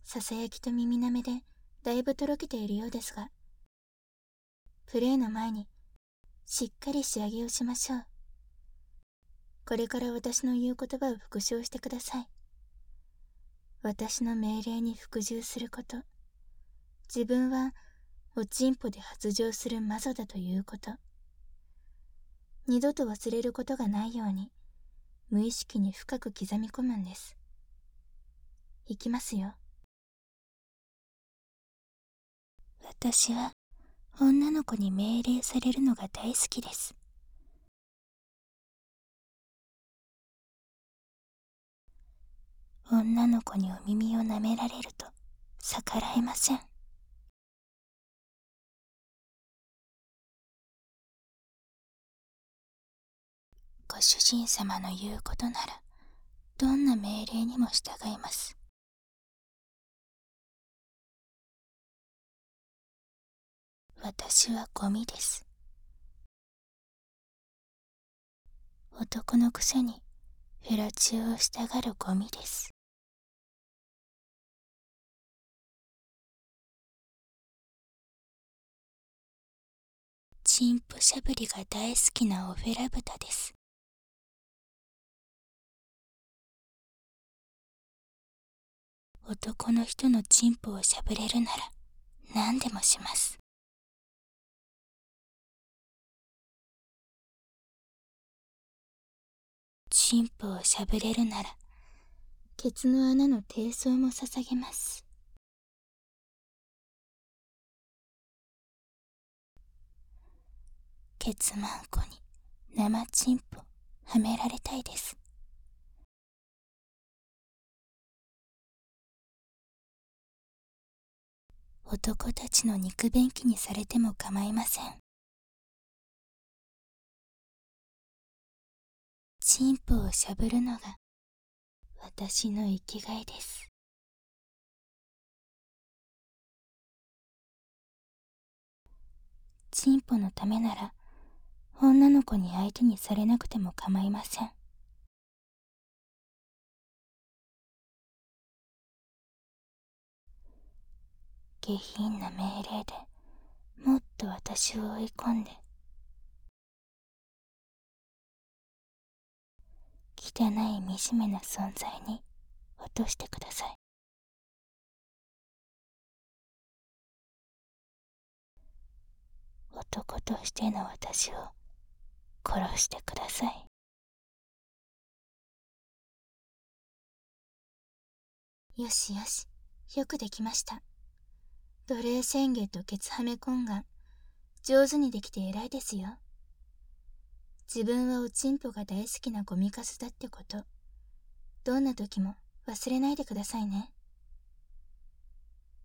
ささやきと耳なめでだいぶとろけているようですが、プレイの前にしっかり仕上げをしましょう。これから私の言う言葉を復唱してください。私の命令に服従すること、自分はおちんぽで発情する魔女だということ、二度と忘れることがないように無意識に深く刻み込むんです。いきますよ。私は女の子に命令されるのが大好きです。女の子にお耳を舐められると逆らえません。ご主人様の言うことならどんな命令にも従います。私はゴミです。男のくせにフェラチオをしたがるゴミです。チンポしゃぶりが大好きなオフェラ豚です。男の人のチンポをしゃぶれるなら何でもします。チンポをしゃぶれるならケツの穴の低層も捧げます。ケツマンコに生チンポはめられたいです。男たちの肉便器にされても構いません。チンポをしゃぶるのが私の生きがいです。チンポのためなら女の子に相手にされなくても構いません。下品な命令でもっと私を追い込んで、汚い惨めな存在に落としてください。男としての私を殺してください。よしよし、よくできました。奴隷宣言とケツはめ懇願、上手にできて偉いですよ。自分はおちんぽが大好きなゴミカスだってこと、どんな時も忘れないでくださいね。